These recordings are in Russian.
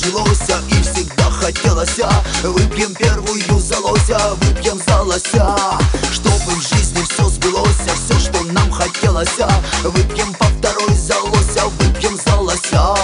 развелося и всегда хотелось. Выпьем первую за лося, выпьем за лося, чтобы в жизни все сбылось, все, что нам хотелось. Выпьем по второй за лося, выпьем за лося.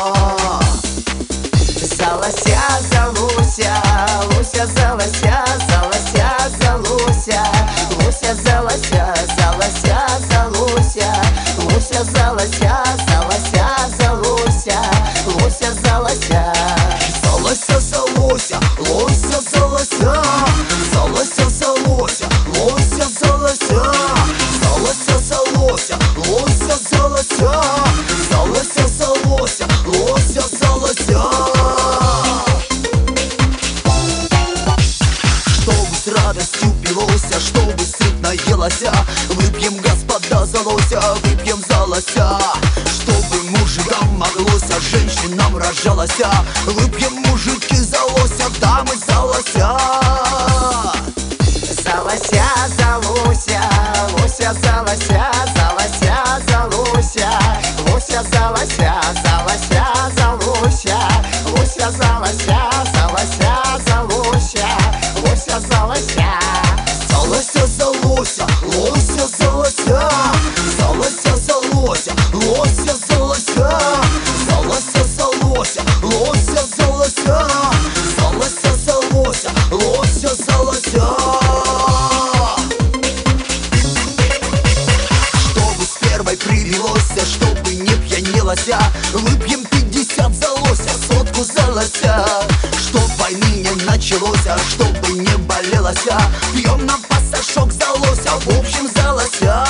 За лося, за лося, лося за лося, за лося, за лося, лося за лося, за лося, за лося, лося за лося, за лося, за лося, лося за лося. За лося, за лося, лося за лося, за лося, за лося, лося за лося, за лося, за лося, лося за лося, за лося, за лося, лося за лося. Чтобы с радостью пилося, чтобы сытно елося, выпьем, господа, за лося, выпьем за лося. Чтобы мужикам моглося, женщинам рожалося, выпьем, мужики, за лося, дамы, за лося. За лося, за лося, лося за лося, за лося, за лося, лося за лося, за лося, за лося, лося за лося, за лося, за лося, лося за лося. За лося, за лося, лося за лося, за лося, за лося, лося за лося, за лося, за лося, лося за лося, за лося, за лося, лося за лося. Чтобы с первой привелося, чтобы не пьянелося, выпьем 50 за лося, сотку за лося. Чтоб войны не началось, чтобы не болелося, пьем на пасашок за лося, в общем за лося.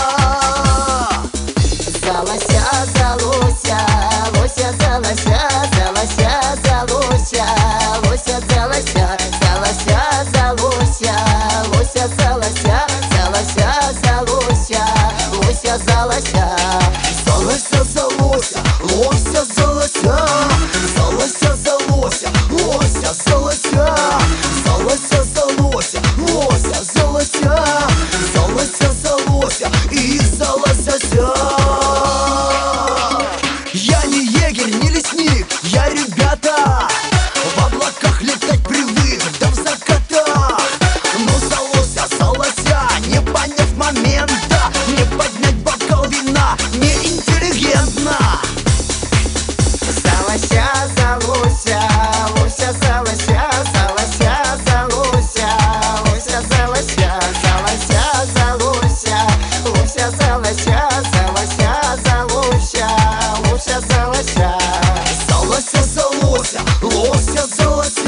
За лося, за лося, лося за лося, за лося, за лося, лося за лося, за лося, за лося, лося за лося, за лося, за лося, лося за лося. За лося, за лося, лося за лося, за лося, за лося, лося за лося, за лося, за лося, лося за лося, за лося, за лося и за лосося. Я не егерь, не лесник, я, ребята, в облаках летать привык, да в закатах. Но за лося, не поняв момента, не поднять бокал вина неинтеллигентно. За лося, за лося, лося за лося, за лося, за лося, лося за лося, за лося, за лося, лося за лося, за лося, за лося, лося за лося. За лося, за лося, лося за лося.